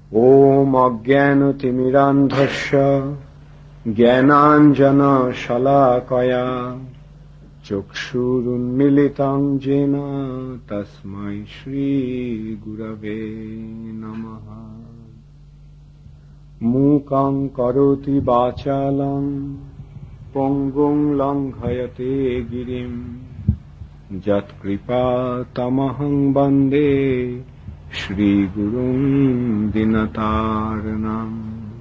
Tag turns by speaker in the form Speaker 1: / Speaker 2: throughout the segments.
Speaker 1: Om Ajnanatimidandhasya Jnananjana Shalakaya Chakshurunmilitam Jena Tasmai Shri Gurave Namaha. Mukhaṁ karoti vācālaṁ Pongum langhayate girim Jat kripa tamaham bande Shri Gurum Dinataranam.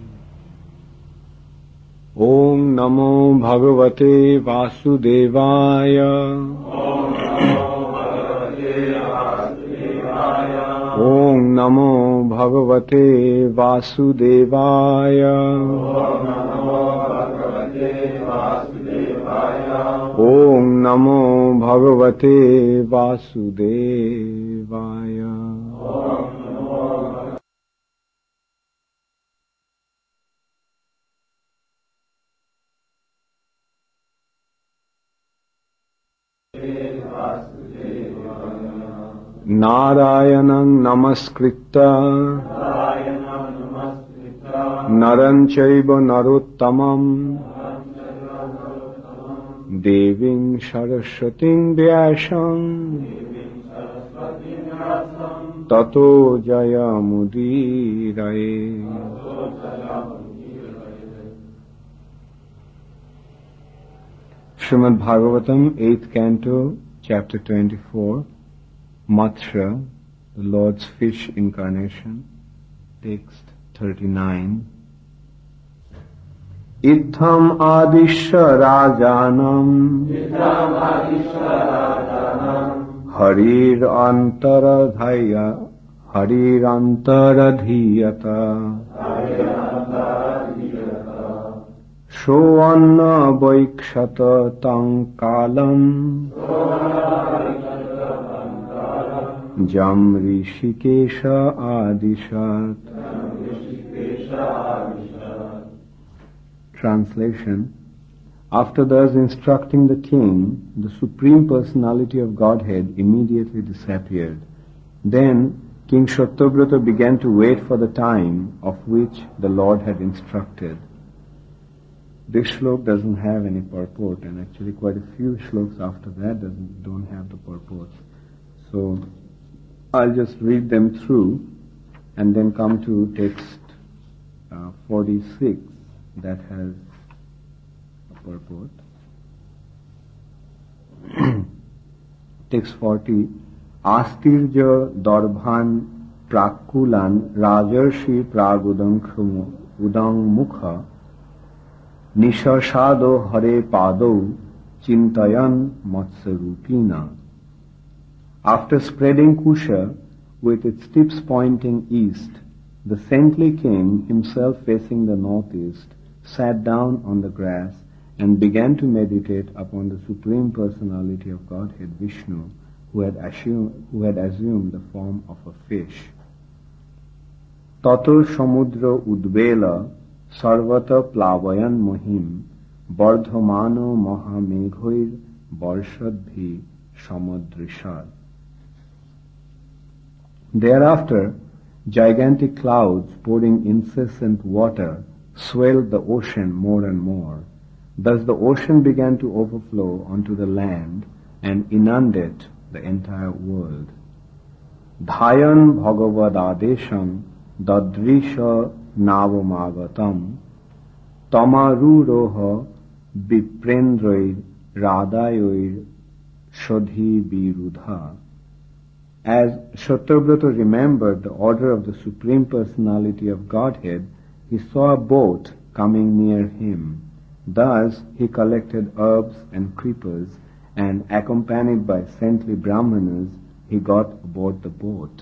Speaker 1: Om Namo Bhagavate Vasudevaya. Om Namo Bhagavate Vasudevaya. Om Namo Bhagavate Vasudevaya. Narayanam namaskritta Naram chaiva narottamam Devim Saraswatim Vyasam Tato Jayamudiraye. Srimad Bhagavatam, 8th Canto, Chapter 24, Matsya, the Lord's fish incarnation, text 39. Idham adishya rajanam harir antaradhiyata Shoanna vaikshata tang kalam Jam Rishikesha Adishat. Translation. After thus instructing the king, the Supreme Personality of Godhead immediately disappeared. Then King Shattavrata began to wait for the time of which the Lord had instructed. This shlok doesn't have any purport, and actually quite a few shloks after that don't have the purport. So I'll just read them through and then come to text 46 that has a purport. Text 40. Astirja Darbhan Prakulan Rajarshi Pragudang Mukha Nishashado Hare Pado Chintayan Matsarupina. After spreading Kusha with its tips pointing east, the saintly king, himself facing the northeast, sat down on the grass and began to meditate upon the Supreme Personality of Godhead, Vishnu, who had assumed the form of a fish. Tato samudra udvela sarvata plavayan mohim bardhamano mahameghoir barshadbhi samadrishad. Thereafter, gigantic clouds pouring incessant water swelled the ocean more and more. Thus the ocean began to overflow onto the land and inundate the entire world. Dhayan bhagavad adesham dadrisha navamagatam tamaruroha viprendroir radayoir shodhi birudha. As Shattavrata remembered the order of the Supreme Personality of Godhead, he saw a boat coming near him. Thus he collected herbs and creepers, and accompanied by saintly Brahmanas, he got aboard the boat.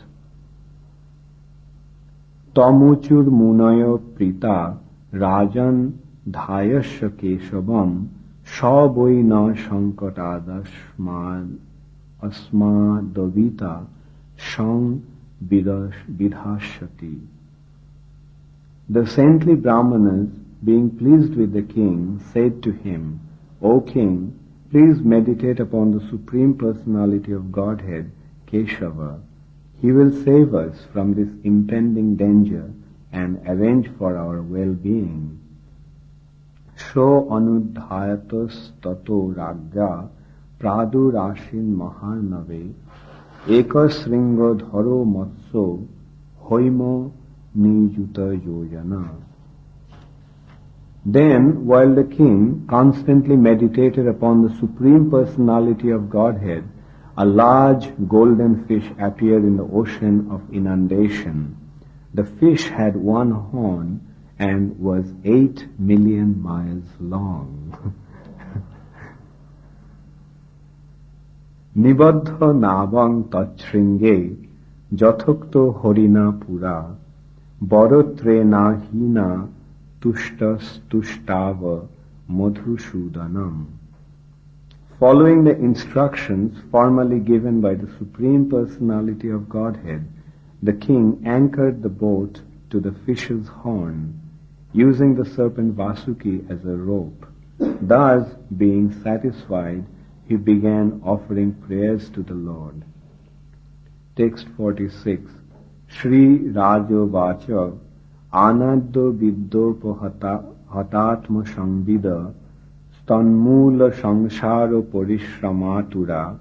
Speaker 1: Tamuchur munayo prita rajan dhayasya keshavam shaboina shankatadashma asma davita shang vidhashati. The saintly Brahmanas, being pleased with the king, said to him, O king, please meditate upon the Supreme Personality of Godhead, Keshava. He will save us from this impending danger and arrange for our well-being. Sho anudhayatas tato ragya pradurashin maharnave ekasringa dharo matso hoimo nijuta yojana. Then, while the king constantly meditated upon the Supreme Personality of Godhead, a large golden fish appeared in the ocean of inundation. The fish had one horn and was 8 million miles long. Nibaddha nabang tachringe jathokto horina pura barotre na hina tushtas tushtava madhusudanam. Following the instructions formally given by the Supreme Personality of Godhead, the king anchored the boat to the fish's horn, using the serpent Vasuki as a rope. Thus, being satisfied, he began offering prayers to the Lord. Text 46. Shri Rajo Vacha Anaddo Viddopo Hatatma Sambida Stanmula Samsara Parishamatura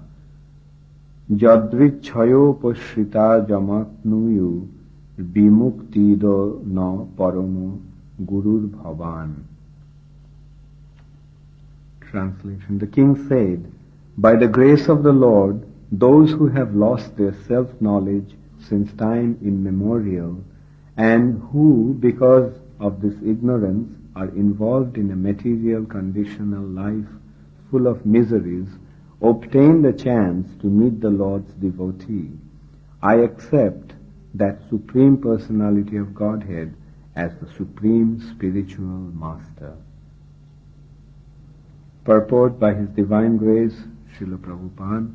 Speaker 1: Jadrichayopashrita Jamatnuyu Bimuktido na Paramo Gurur Bhavan. Translation. The king said, by the grace of the Lord, those who have lost their self-knowledge since time immemorial, and who, because of this ignorance, are involved in a material conditional life full of miseries, obtain the chance to meet the Lord's devotee. I accept that Supreme Personality of Godhead as the Supreme Spiritual Master. Purport by His Divine Grace, Srila Prabhupada.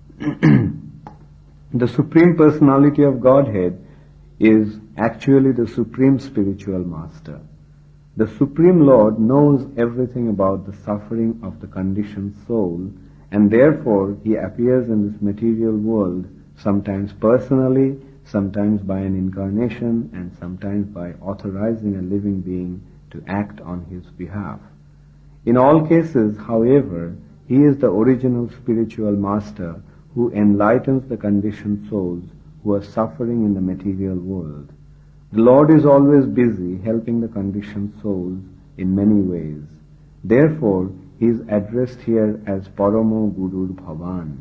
Speaker 1: The Supreme Personality of Godhead is actually the Supreme Spiritual Master. The Supreme Lord knows everything about the suffering of the conditioned soul, and therefore He appears in this material world, sometimes personally, sometimes by an incarnation, and sometimes by authorizing a living being to act on His behalf. In all cases, however, He is the original spiritual master who enlightens the conditioned souls who are suffering in the material world. The Lord is always busy helping the conditioned souls in many ways. Therefore, He is addressed here as Paramo Gurur Bhavan.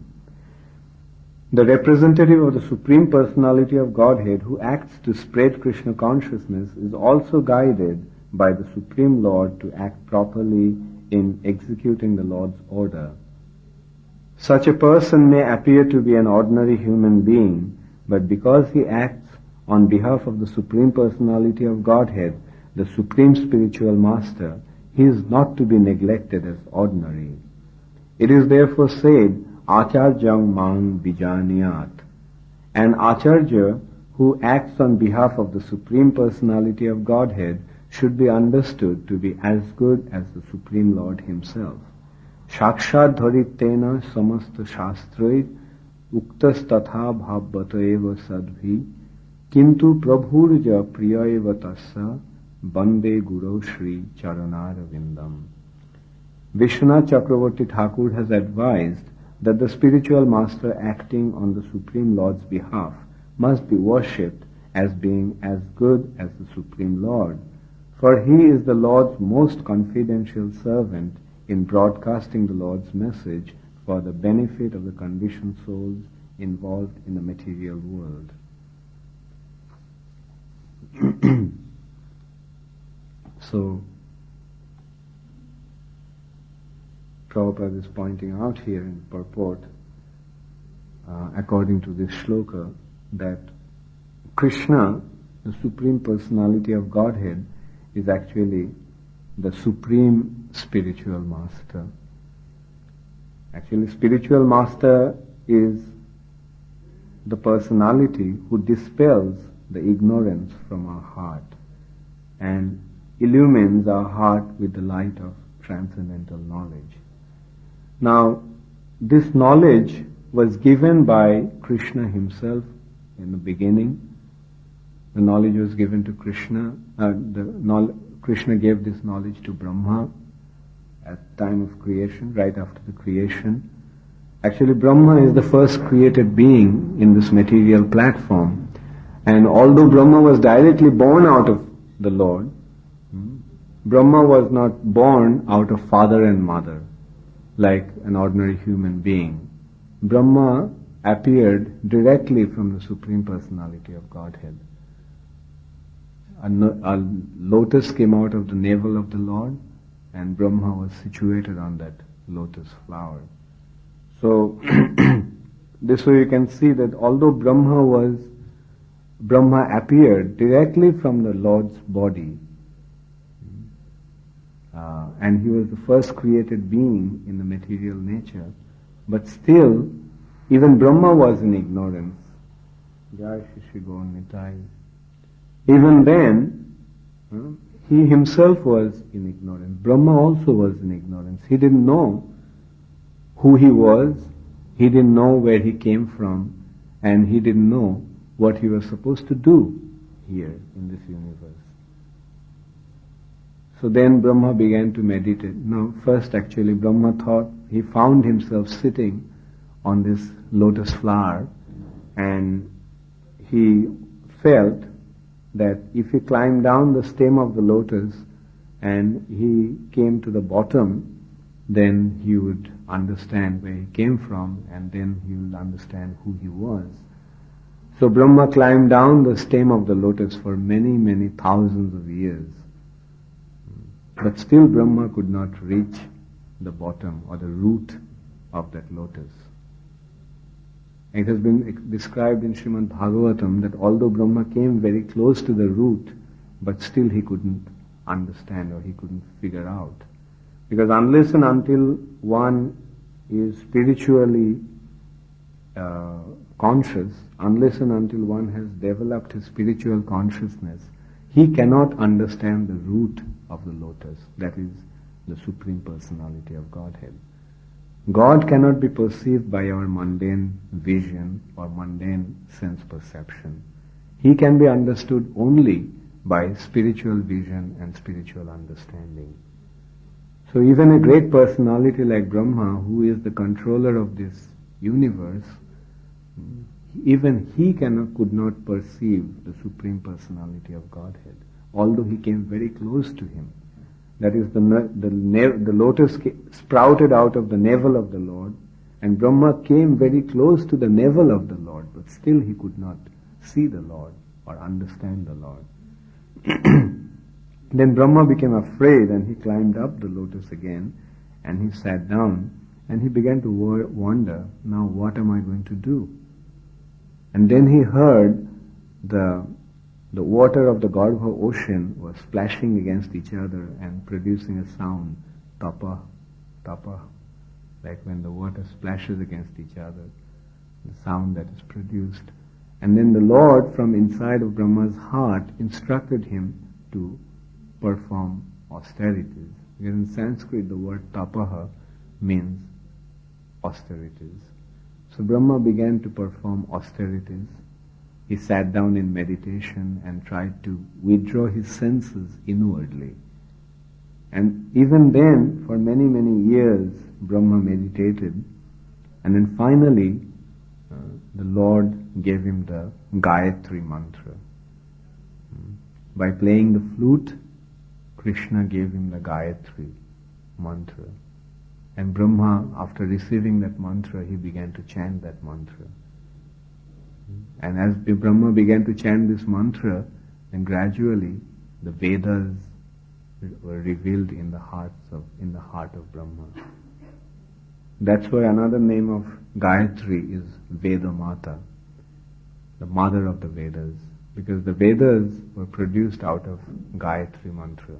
Speaker 1: The representative of the Supreme Personality of Godhead who acts to spread Krishna consciousness is also guided by the Supreme Lord to act properly in executing the Lord's order. Such a person may appear to be an ordinary human being, but because he acts on behalf of the Supreme Personality of Godhead, the Supreme Spiritual Master, he is not to be neglected as ordinary. It is therefore said, Acharyam Mang Bijaniyat. An Acharya who acts on behalf of the Supreme Personality of Godhead should be understood to be as good as the Supreme Lord Himself. Shakshad dharitena samasta shastroi uktas tatha bhavvata eva sadbhi kintu prabhurja priyaiva tassa bande guru shri charanarvindam. Vishwanath Chakravarti Thakur has advised that the spiritual master acting on the Supreme Lord's behalf must be worshipped as being as good as the Supreme Lord, for he is the Lord's most confidential servant in broadcasting the Lord's message for the benefit of the conditioned souls involved in the material world. So, Prabhupada is pointing out here in purport, according to this shloka, that Krishna, the Supreme Personality of Godhead, is actually the Supreme Spiritual Master. Actually, Spiritual Master is the personality who dispels the ignorance from our heart and illumines our heart with the light of transcendental knowledge. Now, this knowledge was given by Krishna Himself in the beginning, the knowledge was given to Krishna. Krishna gave this knowledge to Brahma at the time of creation, right after the creation. Actually, Brahma is the first created being in this material platform. And although Brahma was directly born out of the Lord, Brahma was not born out of father and mother like an ordinary human being. Brahma appeared directly from the Supreme Personality of Godhead. A lotus came out of the navel of the Lord, and Brahma was situated on that lotus flower. So, this way you can see that although Brahma appeared directly from the Lord's body, and he was the first created being in the material nature, but still, even Brahma was in ignorance. Jai Shri Gaur Nitai. Even then, he himself was in ignorance. Brahma also was in ignorance. He didn't know who he was, he didn't know where he came from, and he didn't know what he was supposed to do here in this universe. So then Brahma began to meditate. No, first actually Brahma thought, he found himself sitting on this lotus flower, and he felt that if he climbed down the stem of the lotus and he came to the bottom, then he would understand where he came from, and then he would understand who he was. So Brahma climbed down the stem of the lotus for many, many thousands of years. But still Brahma could not reach the bottom or the root of that lotus. It has been described in Srimad Bhagavatam that although Brahma came very close to the root, but still he couldn't understand or he couldn't figure out. Because unless and until one is spiritually conscious, unless and until one has developed his spiritual consciousness, he cannot understand the root of the lotus, that is the Supreme Personality of Godhead. God cannot be perceived by our mundane vision or mundane sense perception. He can be understood only by spiritual vision and spiritual understanding. So even a great personality like Brahma, who is the controller of this universe, even he could not perceive the Supreme Personality of Godhead, although he came very close to him. That is, the lotus sprouted out of the navel of the Lord, and Brahma came very close to the navel of the Lord, but still he could not see the Lord or understand the Lord. Then Brahma became afraid, and he climbed up the lotus again, and he sat down, and he began to wonder, now what am I going to do? And then he heard the water of the Garbha ocean was splashing against each other and producing a sound, tapa, tapa, like when the water splashes against each other, the sound that is produced. And then the Lord from inside of Brahma's heart instructed him to perform austerities. Because in Sanskrit the word tapaha means austerities. So Brahma began to perform austerities. He sat down in meditation and tried to withdraw his senses inwardly. And even then, for many, many years, Brahma meditated. And then finally, the Lord gave him the Gayatri mantra. By playing the flute, Krishna gave him the Gayatri mantra. And Brahma, after receiving that mantra, he began to chant that mantra. And as Brahma began to chant this mantra, then gradually the Vedas were revealed in the heart of Brahma. That's why another name of Gayatri is Veda Mata, the mother of the Vedas, because the Vedas were produced out of Gayatri mantra.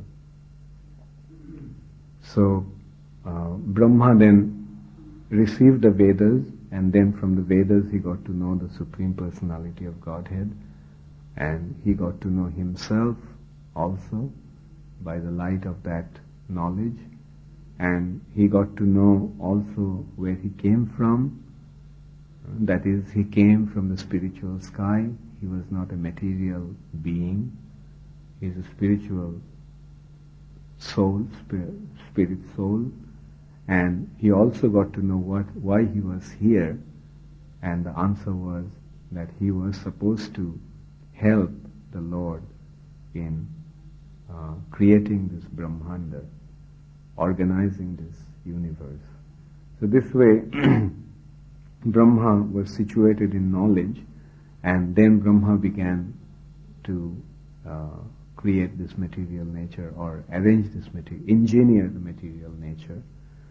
Speaker 1: So Brahma then received the Vedas, and then from the Vedas he got to know the Supreme Personality of Godhead, and he got to know himself also by the light of that knowledge, and he got to know also where he came from. That is, he came from the spiritual sky, he was not a material being. He is a spiritual soul, spirit soul, and he also got to know why he was here, and the answer was that he was supposed to help the Lord in creating this Brahmanda, organizing this universe. So this way, Brahma was situated in knowledge, and then Brahma began to create this material nature, or arrange this material, engineer the material nature.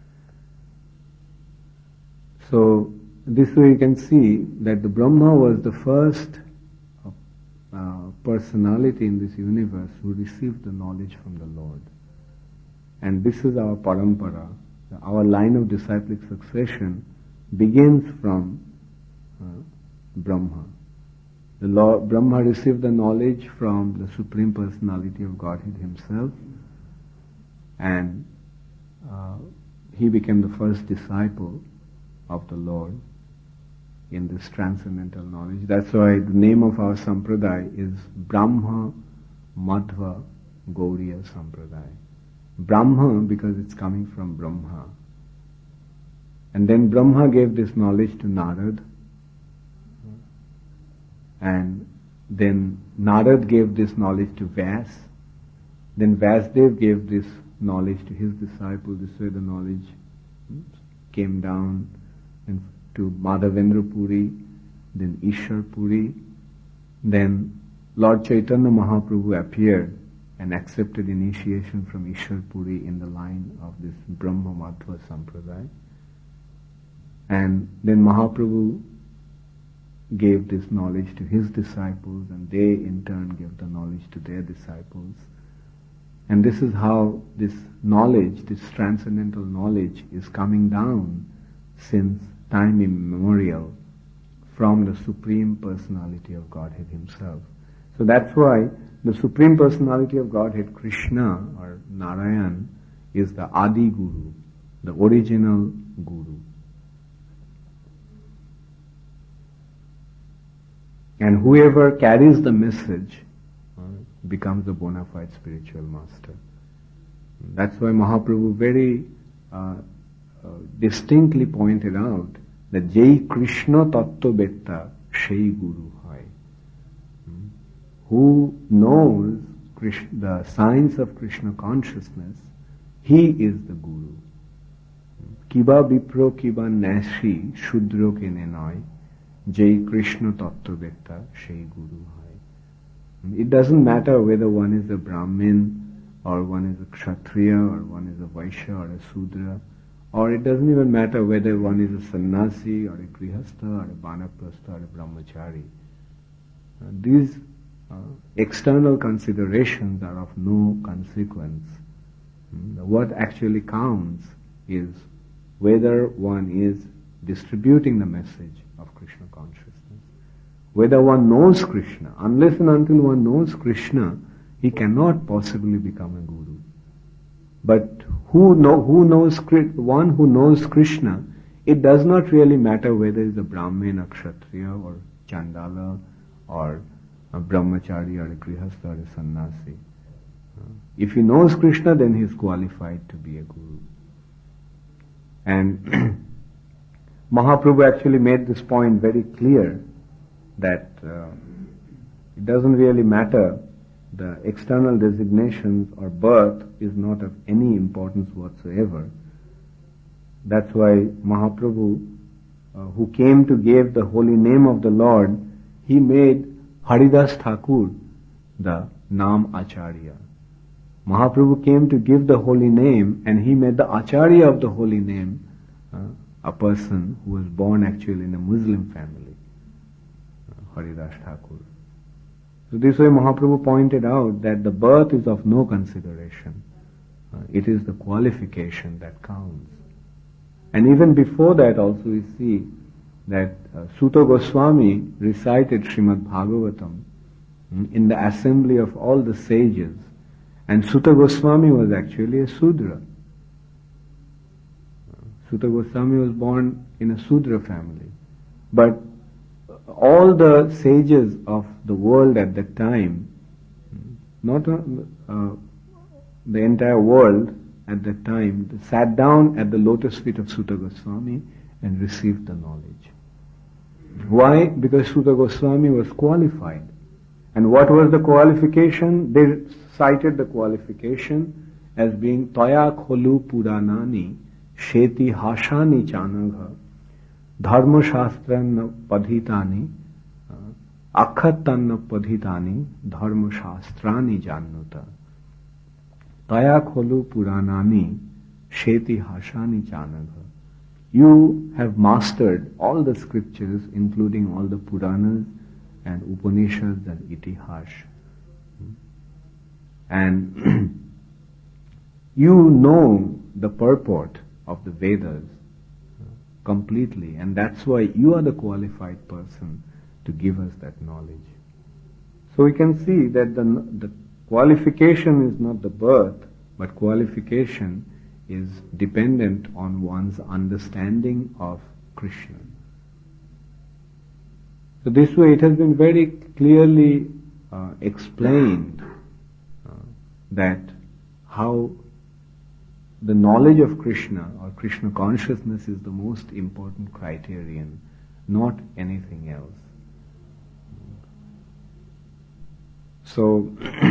Speaker 1: So this way you can see that the Brahma was the first personality in this universe who received the knowledge from the Lord. And this is our parampara. Our line of disciplic succession begins from Brahma. The Lord, Brahma received the knowledge from the Supreme Personality of Godhead himself, and he became the first disciple of the Lord in this transcendental knowledge. That's why the name of our sampradaya is Brahma Madhva Gauriya Sampradaya. Brahma because it's coming from Brahma. And then Brahma gave this knowledge to Narad, and then Narad gave this knowledge to Vyas. Then Vyasdev gave this knowledge to his disciple. This way the knowledge came down and to Madhavendra Puri, then Ishar Puri. Then Lord Chaitanya Mahaprabhu appeared and accepted initiation from Ishar Puri in the line of this Brahma Madhva Sampradaya. And then Mahaprabhu gave this knowledge to his disciples, and they in turn gave the knowledge to their disciples. And this is how this knowledge, this transcendental knowledge, is coming down since time immemorial from the Supreme Personality of Godhead himself. So that's why the Supreme Personality of Godhead, Krishna or Narayan, is the Adi Guru, the original Guru. And whoever carries the message becomes a bona fide spiritual master. That's why Mahaprabhu very distinctly pointed out that Jai Krishna Tattva Betta Shei Guru Hai. Who knows the science of Krishna consciousness, he is the Guru. Kiba Vipro Kiba Nashi Shudro Ke Nenoi Jai Krishna Tattva Betta Shei Guru Hai. It doesn't matter whether one is a Brahmin, or one is a Kshatriya, or one is a Vaishya, or a Sudra, or it doesn't even matter whether one is a Sannyasi, or a Grihastha, or a Banaprastha, or a Brahmachari. These external considerations are of no consequence. What actually counts is whether one is distributing the message of Krishna consciousness. Whether one knows Krishna. Unless and until one knows Krishna, he cannot possibly become a guru. But one who knows Krishna, it does not really matter whether it's a Brahmin, a Kshatriya, or Chandala, or a Brahmachari, or a Grihastha, or a Sannyasi. If he knows Krishna, then he is qualified to be a guru. And Mahaprabhu actually made this point very clear, that it doesn't really matter, the external designations or birth is not of any importance whatsoever. That's why Mahaprabhu, who came to give the holy name of the Lord, he made Haridas Thakur the Nam Acharya. Mahaprabhu came to give the holy name, and he made the Acharya of the holy name a person who was born actually in a Muslim family, Haridas Thakur. So this way Mahaprabhu pointed out that the birth is of no consideration. It is the qualification that counts. And even before that also we see that Suta Goswami recited Srimad Bhagavatam in the assembly of all the sages, and Suta Goswami was actually a Sudra. Suta Goswami was born in a Sudra family. But all the sages of the world at that time, not the entire world at that time, sat down at the lotus feet of Suta Goswami and received the knowledge. Why? Because Suta Goswami was qualified. And what was the qualification? They cited the qualification as being Taya Kholu Puranani Sheti Hashani Chanagha Dharma Shastranna Padhitani Akhatanna Padhitani Dharma Shastrani Jannuta Taya Kholu Puranani Sheti Hashani Chanagha. You have mastered all the scriptures, including all the Puranas and Upanishads and Itihash. And you know the purport of the Vedas completely, and that's why you are the qualified person to give us that knowledge. So we can see that the qualification is not the birth, but qualification is dependent on one's understanding of Krishna. So this way it has been very clearly explained that how the knowledge of Krishna or Krishna consciousness is the most important criterion, not anything else. So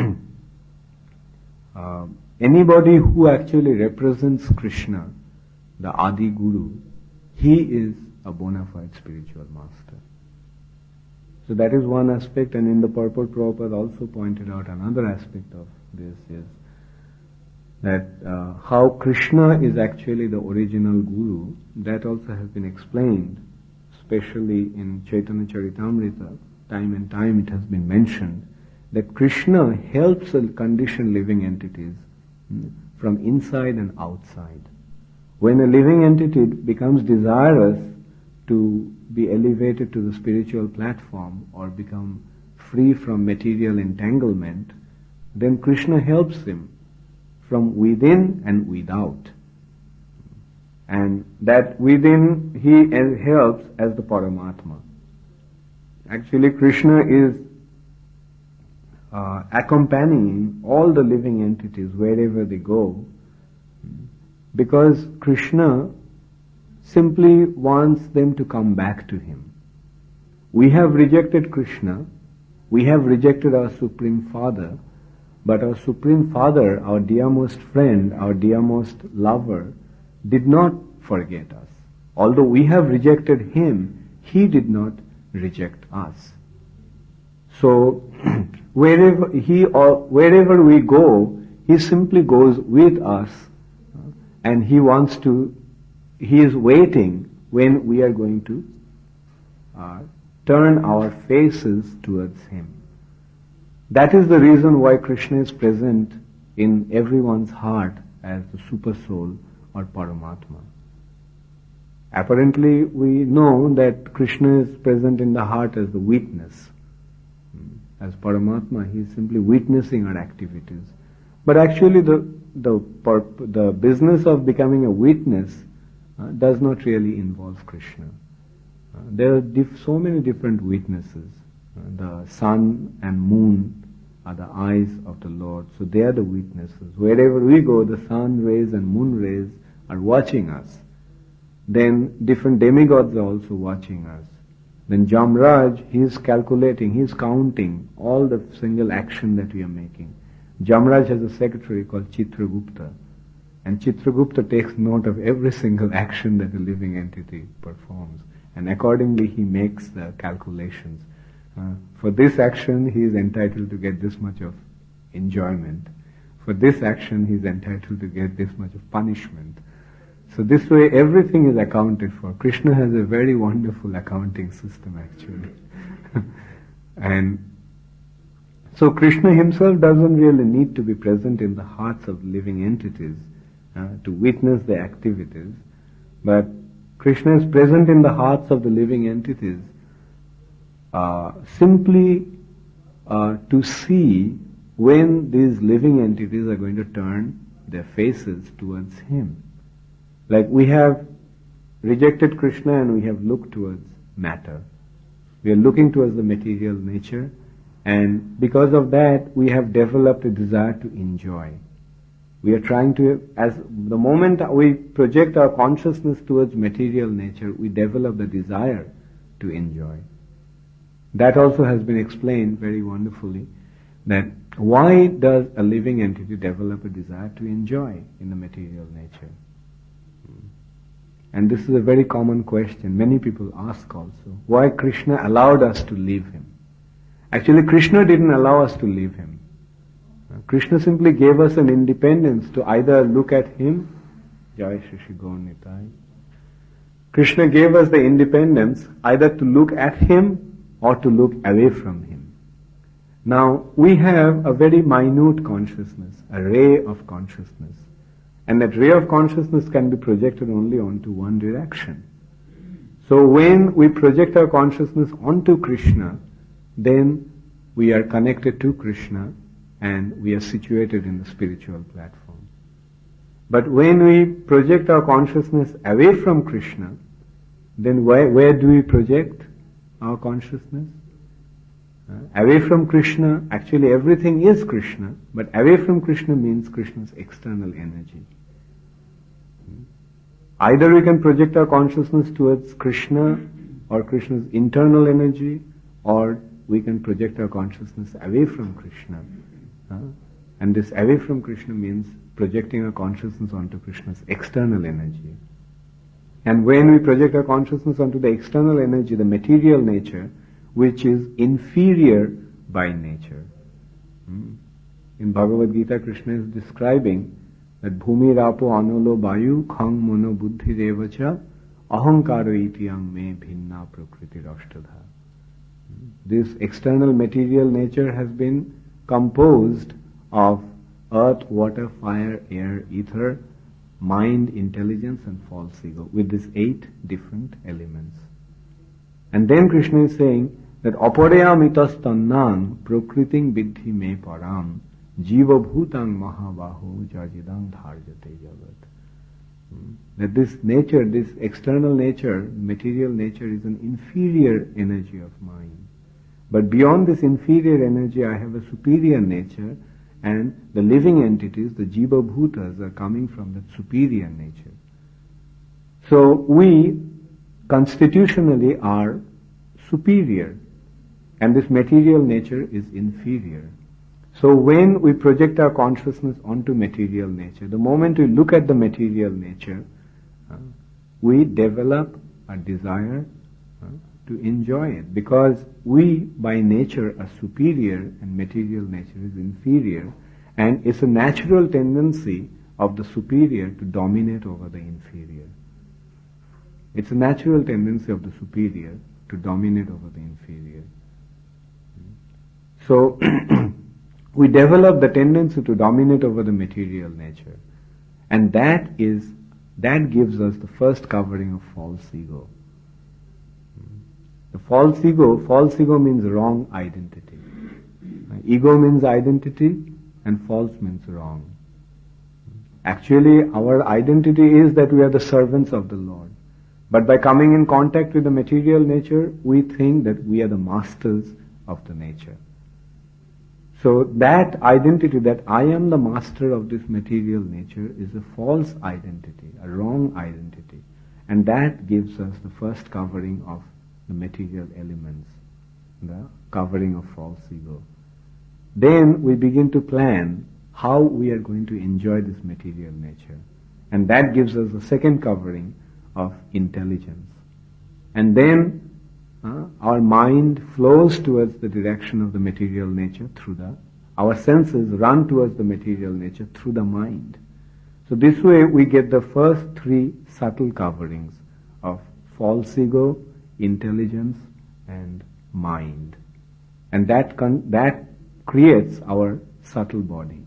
Speaker 1: anybody who actually represents Krishna, the Adi Guru, he is a bona fide spiritual master. So that is one aspect, and in the purport Prabhupada also pointed out another aspect of this is that how Krishna is actually the original Guru. That also has been explained, especially in Chaitanya Charitamrita. Time and time it has been mentioned that Krishna helps the conditioned living entities from inside and outside. When a living entity becomes desirous to be elevated to the spiritual platform or become free from material entanglement, then Krishna helps him from within and without. And that within he helps as the Paramatma. Actually Krishna is accompanying all the living entities wherever they go, because Krishna simply wants them to come back to him. We have rejected Krishna, we have rejected our Supreme Father, but our Supreme Father, our dearmost friend, our dearmost lover, did not forget us. Although we have rejected him, he did not reject us. So wherever we go, he simply goes with us, and he is waiting when we are going to turn our faces towards him. That is the reason why Krishna is present in everyone's heart as the Super Soul or Paramatma. Apparently we know that Krishna is present in the heart as the witness. As Paramatma, he is simply witnessing our activities. But actually the business of becoming a witness does not really involve Krishna. There are so many different witnesses. The sun and moon are the eyes of the Lord, so they are the witnesses. Wherever we go, the sun rays and moon rays are watching us. Then different demigods are also watching us. Then Jamraj, he is calculating, he is counting all the single action that we are making. Jamraj has a secretary called Chitragupta, and Chitragupta takes note of every single action that a living entity performs, and accordingly he makes the calculations. For this action he is entitled to get this much of enjoyment. For this action he is entitled to get this much of punishment. So this way everything is accounted for. Krishna has a very wonderful accounting system actually. And so Krishna himself doesn't really need to be present in the hearts of living entities to witness their activities, but Krishna is present in the hearts of the living entities simply to see when these living entities are going to turn their faces towards him. Like we have rejected Krishna and we have looked towards matter. We are looking towards the material nature, and because of that, we have developed a desire to enjoy. We are trying to, as the moment we project our consciousness towards material nature, we develop the desire to enjoy. That also has been explained very wonderfully, that why does a living entity develop a desire to enjoy in the material nature? And this is a very common question. Many people ask also, why Krishna allowed us to leave him? Actually, Krishna didn't allow us to leave him. Krishna simply gave us an independence to either look at him, Jai Shri Shri Gaur Nitai. Krishna gave us the independence either to look at him or to look away from him. Now, we have a very minute consciousness, a ray of consciousness. And that ray of consciousness can be projected only onto one direction. So when we project our consciousness onto Krishna, then we are connected to Krishna and we are situated in the spiritual platform. But when we project our consciousness away from Krishna, then where do we project our consciousness? Away from Krishna, actually everything is Krishna, but away from Krishna means Krishna's external energy. Either we can project our consciousness towards Krishna or Krishna's internal energy, or we can project our consciousness away from Krishna. And this away from Krishna means projecting our consciousness onto Krishna's external energy. And when we project our consciousness onto the external energy, the material nature, which is inferior by nature. In Bhagavad Gita, Krishna is describing that Bhumi Rapo Anolo Bayu Khang Mono Buddhi Revacha Ahankaro Itiyam Me Bhinna Prakriti Rashtadha. This external material nature has been composed of earth, water, fire, air, ether, mind, intelligence and false ego, with these 8 different elements. And then Krishna is saying that aparayamitas tannang prakriting vidhi me param jiva bhutang mahabaho jajidang dharjate jagat. That this nature, this external nature, material nature is an inferior energy of mind. But beyond this inferior energy I have a superior nature, and the living entities, the jiva bhutas, are coming from that superior nature. So we constitutionally are superior, and this material nature is inferior. So when we project our consciousness onto material nature, the moment we look at the material nature, we develop a desire to enjoy it, because we by nature are superior and material nature is inferior, and it's a natural tendency of the superior to dominate over the inferior. It's a natural tendency of the superior to dominate over the inferior. So we develop the tendency to dominate over the material nature, and that gives us the first covering of false ego. The false ego means wrong identity. Ego means identity and false means wrong. Actually, our identity is that we are the servants of the Lord. But by coming in contact with the material nature, we think that we are the masters of the nature. So that identity, that I am the master of this material nature, is a false identity, a wrong identity. And that gives us the first covering of the material elements, the covering of false ego. Then we begin to plan how we are going to enjoy this material nature. And that gives us the second covering of intelligence. And then our mind flows towards the direction of the material nature our senses run towards the material nature through the mind. So this way we get the first 3 subtle coverings of false ego, intelligence and mind. And that creates our subtle body.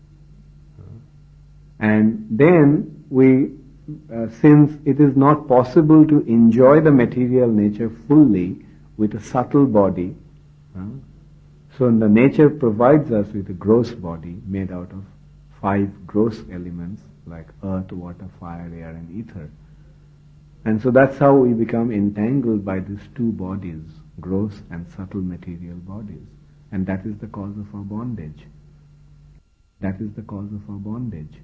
Speaker 1: And then we, since it is not possible to enjoy the material nature fully with a subtle body, so the nature provides us with a gross body made out of 5 gross elements like earth, water, fire, air and ether. And so that's how we become entangled by these 2 bodies, gross and subtle material bodies. And that is the cause of our bondage. That is the cause of our bondage.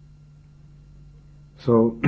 Speaker 1: So,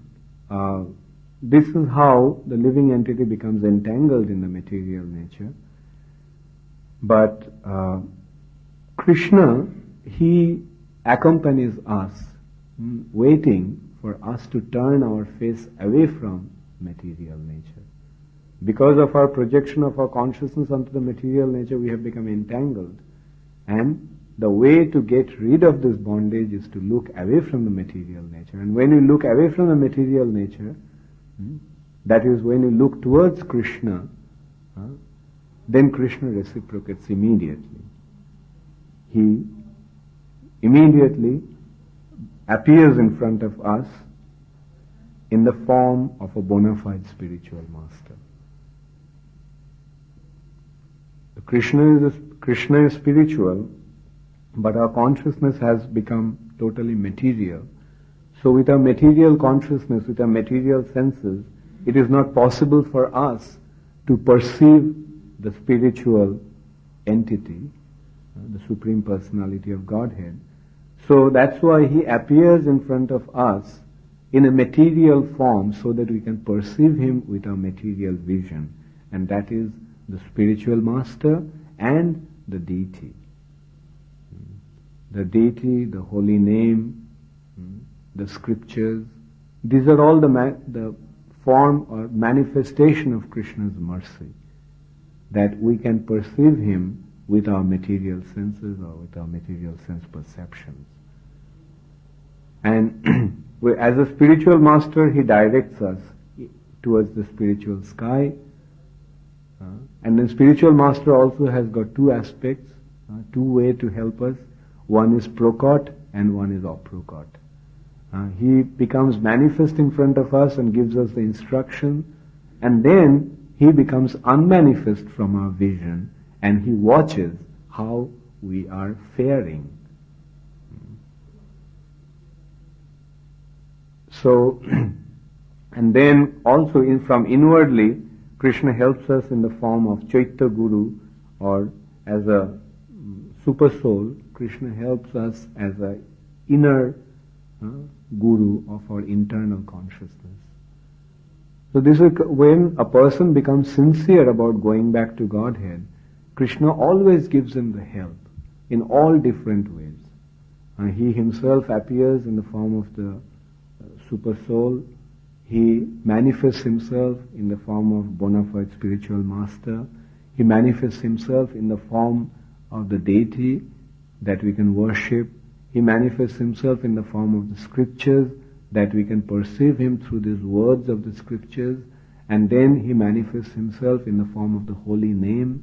Speaker 1: this is how the living entity becomes entangled in the material nature. But Krishna, he accompanies us, waiting for us to turn our face away from material nature. Because of our projection of our consciousness onto the material nature, we have become entangled. And the way to get rid of this bondage is to look away from the material nature. And when you look away from the material nature, that is when you look towards Krishna, then Krishna reciprocates immediately. He immediately appears in front of us in the form of a bona fide spiritual master. Krishna is spiritual, but our consciousness has become totally material. So with our material consciousness, with our material senses, it is not possible for us to perceive the spiritual entity, the Supreme Personality of Godhead. So that's why He appears in front of us in a material form so that we can perceive Him with our material vision. And that is the spiritual master and the deity. The deity, the holy name, the scriptures, these are all the form or manifestation of Krishna's mercy, that we can perceive Him with our material senses or with our material sense perceptions. And as a spiritual master, He directs us towards the spiritual sky. And the spiritual master also has got two aspects, two ways to help us. One is prokot and one is aprokot. He becomes manifest in front of us and gives us the instruction, and then He becomes unmanifest from our vision and He watches how we are faring. So, and then also from inwardly, Krishna helps us in the form of Chaitya Guru, or as a super soul. Krishna helps us as an inner guru of our internal consciousness. So this is when a person becomes sincere about going back to Godhead, Krishna always gives him the help in all different ways. He Himself appears in the form of the super soul. He manifests Himself in the form of bona fide spiritual master. He manifests Himself in the form of the deity that we can worship. He manifests Himself in the form of the scriptures, that we can perceive Him through these words of the scriptures. And then He manifests Himself in the form of the holy name.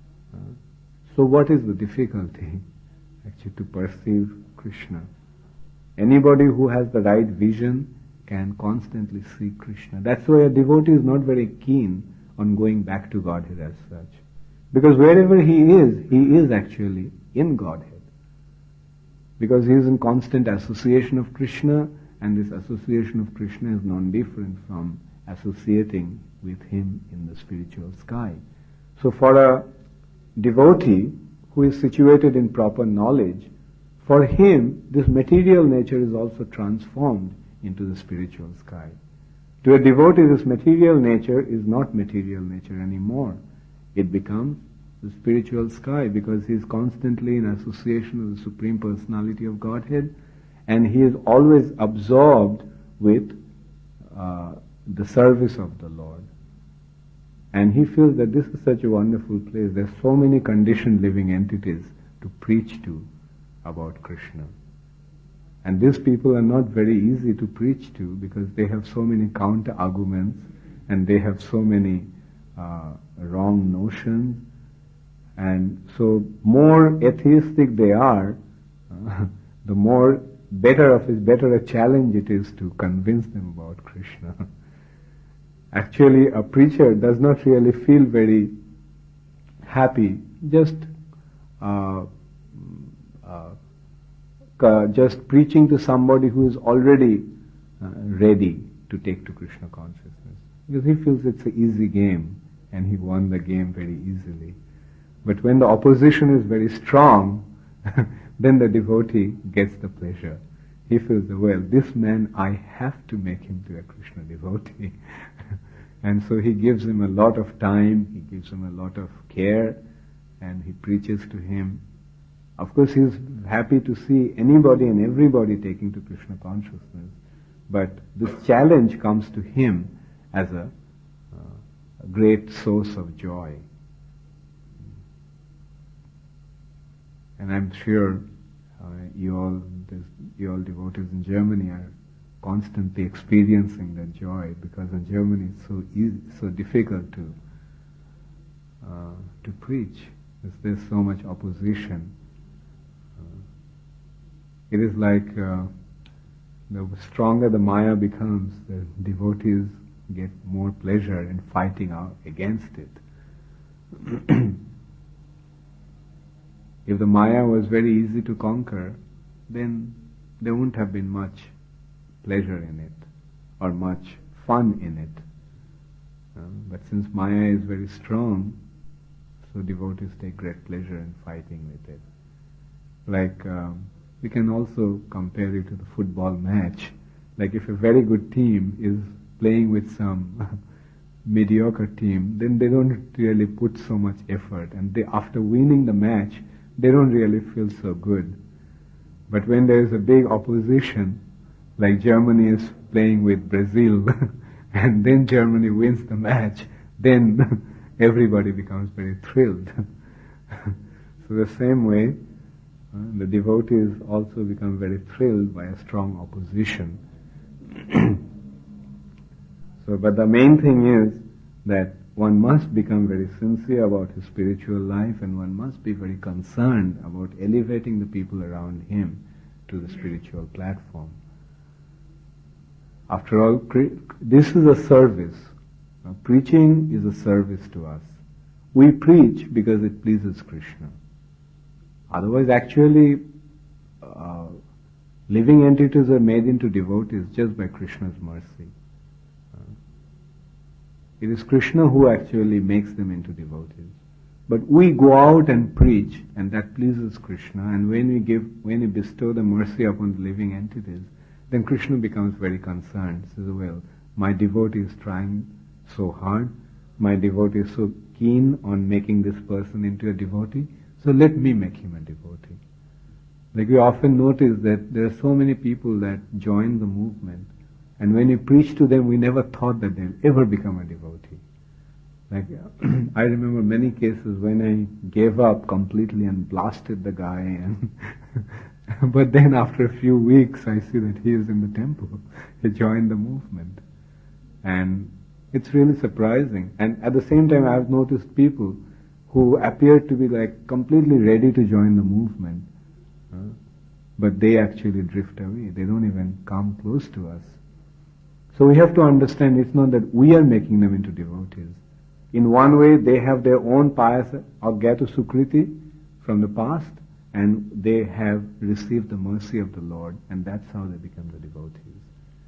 Speaker 1: So what is the difficulty actually to perceive Krishna? Anybody who has the right vision can constantly see Krishna. That's why a devotee is not very keen on going back to Godhead as such. Because wherever he is actually in Godhead. Because he is in constant association of Krishna, and this association of Krishna is non-different from associating with Him in the spiritual sky. So for a devotee who is situated in proper knowledge, for him this material nature is also transformed into the spiritual sky. To a devotee, this material nature is not material nature anymore. It becomes the spiritual sky, because he is constantly in association with the Supreme Personality of Godhead, and he is always absorbed with the service of the Lord. And he feels that this is such a wonderful place. There are so many conditioned living entities to preach to about Krishna. And these people are not very easy to preach to, because they have so many counter arguments and they have so many wrong notions. And so more atheistic they are, the more better a challenge it is to convince them about Krishna. Actually, a preacher does not really feel very happy just preaching to somebody who is already ready to take to Krishna consciousness, because he feels it's an easy game and he won the game very easily. But when the opposition is very strong, then the devotee gets the pleasure. He feels, well, this man, I have to make him to a Krishna devotee. And so he gives him a lot of time, he gives him a lot of care, and he preaches to him. Of course, he's happy to see anybody and everybody taking to Krishna consciousness, but this challenge comes to him as a great source of joy. And I'm sure you all devotees in Germany are constantly experiencing that joy, because in Germany it's so easy, so difficult to preach. There's so much opposition. It is like the stronger the Maya becomes, the devotees get more pleasure in fighting out against it. If the Maya was very easy to conquer, then there wouldn't have been much pleasure in it, or much fun in it. But since Maya is very strong, so devotees take great pleasure in fighting with it. Like, we can also compare it to the football match. Like if a very good team is playing with some mediocre team, then they don't really put so much effort, and after winning the match, they don't really feel so good. But when there is a big opposition, like Germany is playing with Brazil, and then Germany wins the match, then everybody becomes very thrilled. So the same way, the devotees also become very thrilled by a strong opposition. But the main thing is that one must become very sincere about his spiritual life, and one must be very concerned about elevating the people around him to the spiritual platform. After all, this is a service. Preaching is a service to us. We preach because it pleases Krishna. Otherwise, actually, living entities are made into devotees just by Krishna's mercy. It is Krishna who actually makes them into devotees. But we go out and preach, and that pleases Krishna, and when we bestow the mercy upon the living entities, then Krishna becomes very concerned. Says, well, my devotee is trying so hard, my devotee is so keen on making this person into a devotee, so let me make him a devotee. Like we often notice that there are so many people that join the movement, and when we preach to them, we never thought that they'll ever become a devotee. Like, I remember many cases when I gave up completely and blasted the guy, and but then after a few weeks I see that he is in the temple. He joined the movement. And it's really surprising. And at the same time, I've noticed people who appear to be like completely ready to join the movement, but they actually drift away. They don't even come close to us. So we have to understand it's not that we are making them into devotees. In one way, they have their own pious Agyata Sukriti from the past, and they have received the mercy of the Lord, and that's how they become the devotees.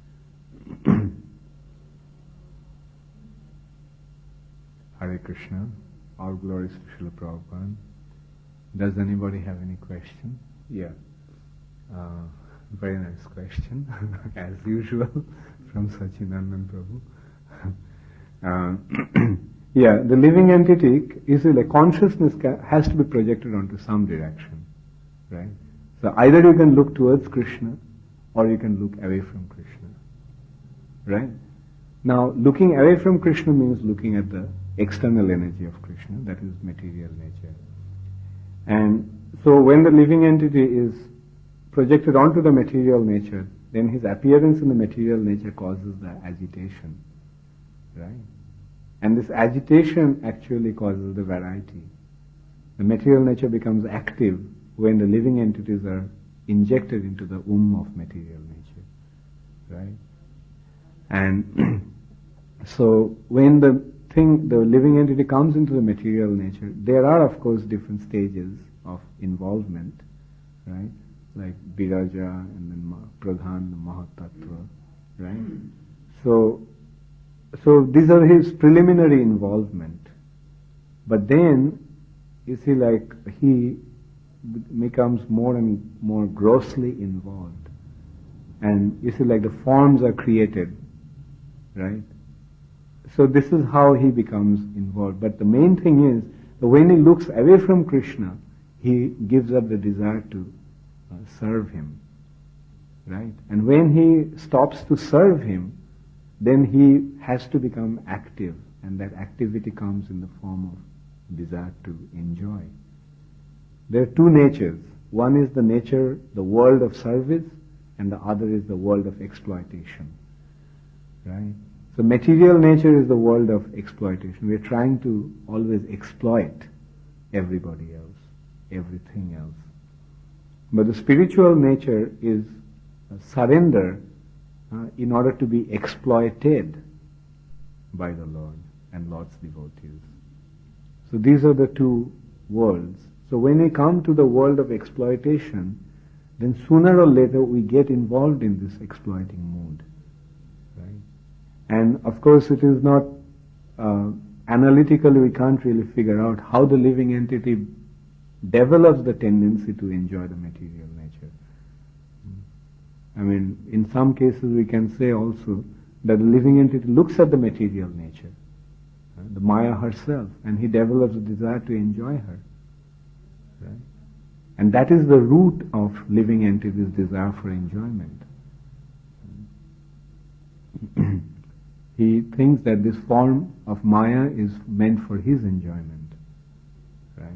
Speaker 1: Hare Krishna. All glories to Srila Prabhupada. Does anybody have any question? Yeah. Very nice question, as usual, from Sachinandan Prabhu. Yeah, the living entity is like consciousness has to be projected onto some direction, right? So either you can look towards Krishna, or you can look away from Krishna, right? Now, looking away from Krishna means looking at the external energy of Krishna, that is material nature. And so when the living entity is projected onto the material nature, then his appearance in the material nature causes the agitation, right? And this agitation actually causes the variety. The material nature becomes active when the living entities are injected into the of material nature, right? And so when the living entity comes into the material nature, there are of course different stages of involvement, right? Like Viraja and then Pradhan, the Mahatattva, right? So these are his preliminary involvement, But then, you see, like he becomes more and more grossly involved. And you see, like the forms are created, right? So this is how he becomes involved. But the main thing is, that when he looks away from Krishna, he gives up the desire to serve him, right? And when he stops to serve him, then he has to become active, and that activity comes in the form of desire to enjoy. There are two natures. One is the nature, the world of service, and the other is the world of exploitation, right? So material nature is the world of exploitation. We are trying to always exploit everybody else, everything else. But the spiritual nature is surrender in order to be exploited by the Lord and Lord's devotees. So these are the two worlds. So when we come to the world of exploitation, then sooner or later we get involved in this exploiting mood. Right? And of course it is not, analytically we can't really figure out how the living entity develops the tendency to enjoy the material nature. I mean, in some cases we can say also that the living entity looks at the material nature, the Maya herself, and he develops a desire to enjoy her. Right? And that is the root of living entity's desire for enjoyment. He thinks that this form of Maya is meant for his enjoyment. Right?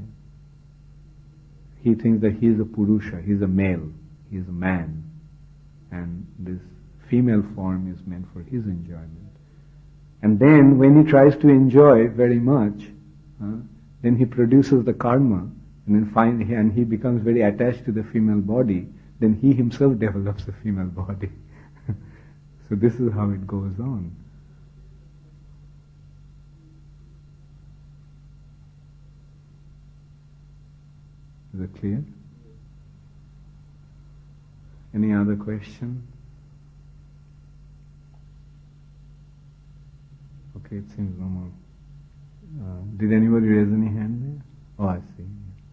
Speaker 1: He thinks that he is a Purusha, he is a male, he is a man, and this female form is meant for his enjoyment. And then when he tries to enjoy very much, then he produces the karma, and then finally, and he becomes very attached to the female body, then he himself develops a female body. So this is how it goes on. Is it clear? Any other question? Okay, it seems no more. Did anybody raise any hand there? Oh, I see.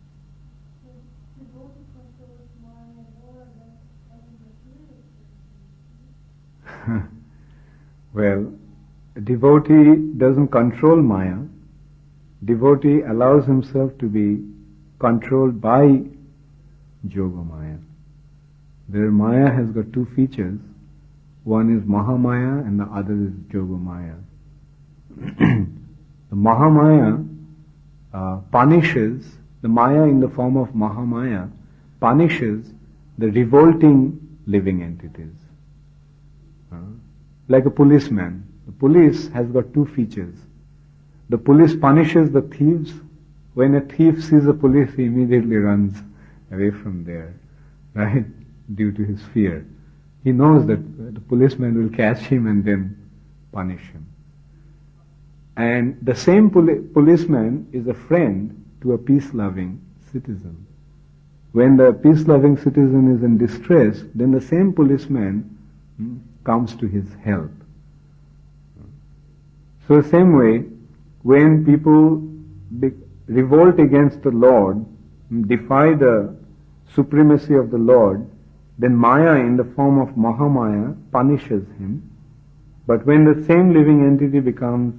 Speaker 1: Well, a devotee doesn't control Maya. Devotee allows himself to be controlled by Yogamaya. Their Maya has got two features. One is Mahamaya and the other is Yogamaya. The Mahamaya punishes, the Maya in the form of Mahamaya punishes the revolting living entities. Like a policeman. The police has got two features. The police punishes the thieves. When a thief sees a police, he immediately runs away from there, right? Due to his fear. He knows that the policeman will catch him and then punish him. And the same policeman is a friend to a peace-loving citizen. When the peace-loving citizen is in distress, then the same policeman comes to his help. So the same way, when people revolt against the Lord, defy the supremacy of the Lord, then Maya in the form of Mahamaya punishes him. But when the same living entity becomes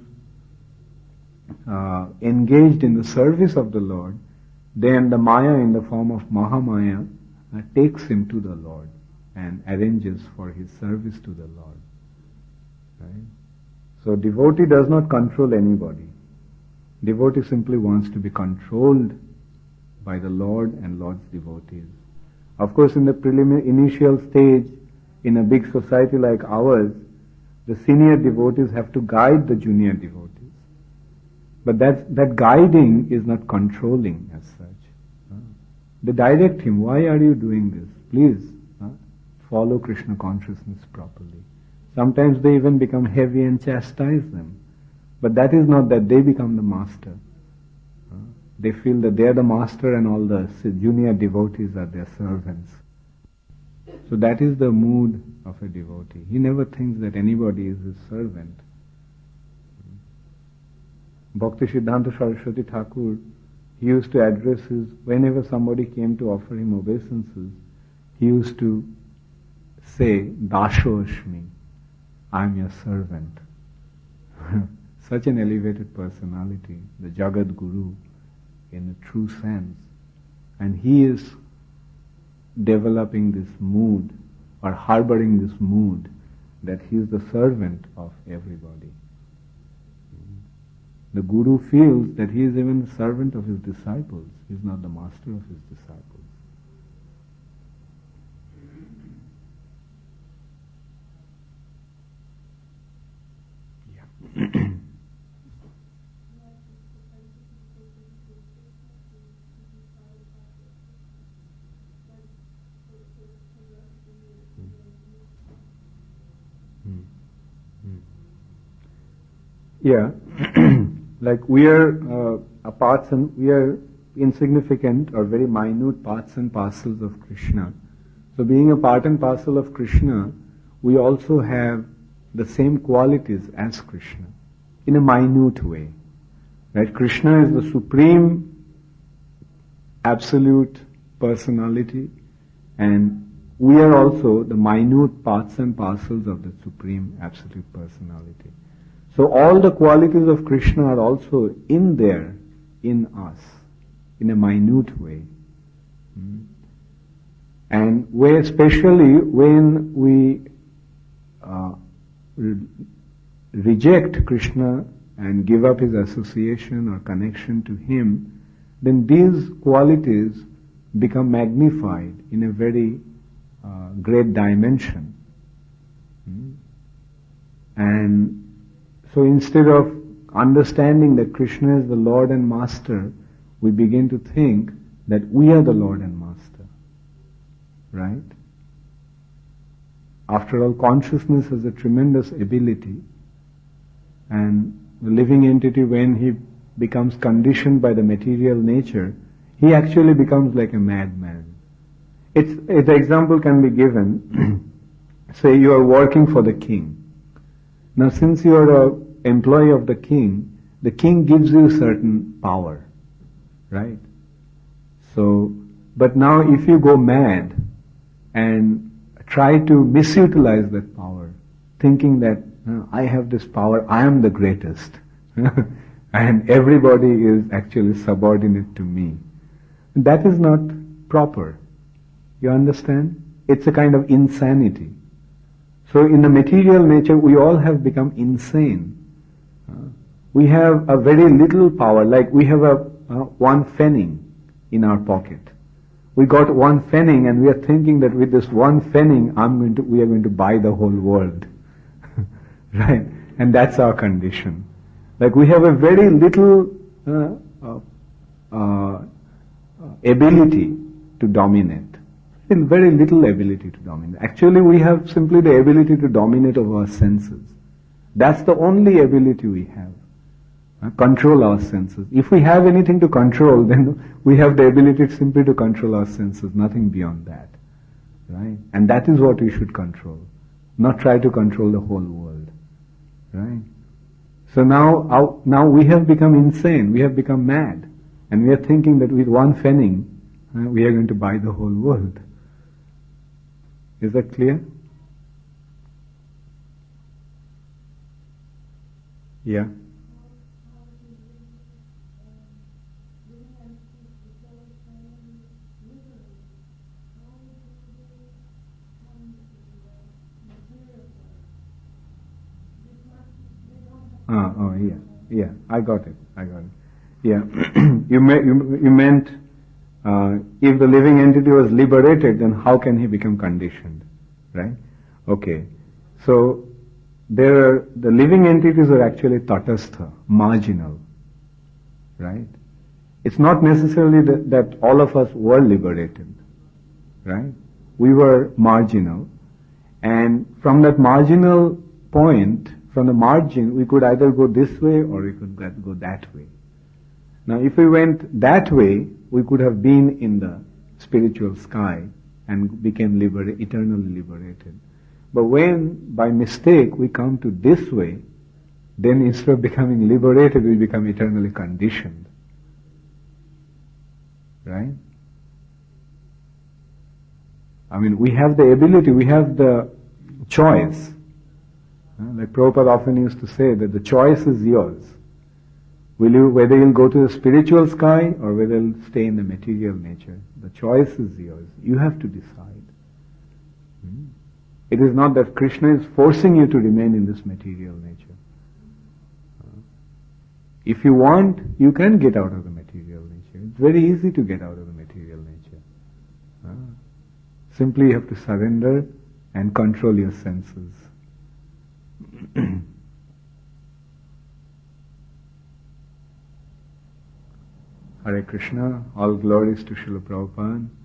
Speaker 1: engaged in the service of the Lord, then the Maya in the form of Mahamaya takes him to the Lord and arranges for his service to the Lord. Right? So devotee does not control anybody. Devotee simply wants to be controlled by the Lord and Lord's devotees. Of course, in the initial stage, in a big society like ours, the senior devotees have to guide the junior devotees. But that guiding is not controlling as such. They direct him, why are you doing this? Please, follow Krishna consciousness properly. Sometimes they even become heavy and chastise them. But that is not that they become the master. They feel that they are the master and all the junior devotees are their servants. So that is the mood of a devotee. He never thinks that anybody is his servant. Bhakti Siddhanta Saraswati Thakur, he used to address whenever somebody came to offer him obeisances, he used to say, Dasho Ashmi, I am your servant. Such an elevated personality, the Jagat Guru in a true sense. And he is developing this mood or harboring this mood that he is the servant of everybody. The Guru feels that he is even the servant of his disciples. He is not the master of his disciples. Yeah. Yeah, like we are we are insignificant or very minute parts and parcels of Krishna. So being a part and parcel of Krishna, we also have the same qualities as Krishna in a minute way. Right? Krishna is the supreme absolute personality, and we are also the minute parts and parcels of the supreme absolute personality. So all the qualities of Krishna are also in there, in us, in a minute way. And especially when we reject Krishna and give up his association or connection to him, then these qualities become magnified in a very great dimension. And so instead of understanding that Krishna is the Lord and Master, we begin to think that we are the Lord and Master. Right? After all, consciousness has a tremendous ability, and the living entity, when he becomes conditioned by the material nature, he actually becomes like a madman. The example can be given. Say you are working for the king. Now, since you are an employee of the king gives you certain power, right? So, but now if you go mad and try to misutilize that power, thinking that I have this power, I am the greatest, and everybody is actually subordinate to me, that is not proper. You understand? It's a kind of insanity. So in the material nature, we all have become insane. We have a very little power, like we have one pfennig in our pocket. We got one pfennig and we are thinking that with this one pfennig, we are going to buy the whole world. Right? And that's our condition. Like we have a very little ability to dominate. Very little ability to dominate. Actually, we have simply the ability to dominate over our senses. That's the only ability we have. Control our senses. If we have anything to control, then we have the ability simply to control our senses, nothing beyond that. Right? And that is what we should control. Not try to control the whole world. Right? So now we have become insane, we have become mad, and we are thinking that with one pfennig, we are going to buy the whole world. Is that clear? Yeah. Yeah, I got it. Yeah, you meant if the living entity was liberated, then how can he become conditioned, right? Okay, so the living entities are actually tatastha, marginal, right? It's not necessarily that all of us were liberated, right? We were marginal, and from that marginal point, from the margin, we could either go this way or we could go that way. Now, if we went that way, we could have been in the spiritual sky and became eternally liberated. But when, by mistake, we come to this way, then instead of becoming liberated, we become eternally conditioned. Right? I mean, we have the ability, we have the choice. Like Prabhupada often used to say that the choice is yours. Whether you'll go to the spiritual sky or whether you'll stay in the material nature. The choice is yours. You have to decide. It is not that Krishna is forcing you to remain in this material nature. If you want, you can get out of the material nature. It's very easy to get out of the material nature. Simply you have to surrender and control your senses. Hare Krishna, all glories to Srila Prabhupada.